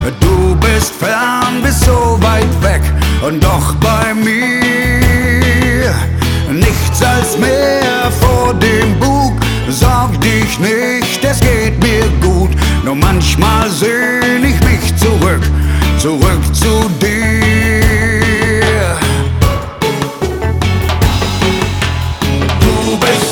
Du bist fern, bist so weit weg und doch bei mir. Nichts als Meer vor dem Bug, sorg dich nicht, es geht mir gut. Nur manchmal sehn ich mich zurück zu dir. Du bist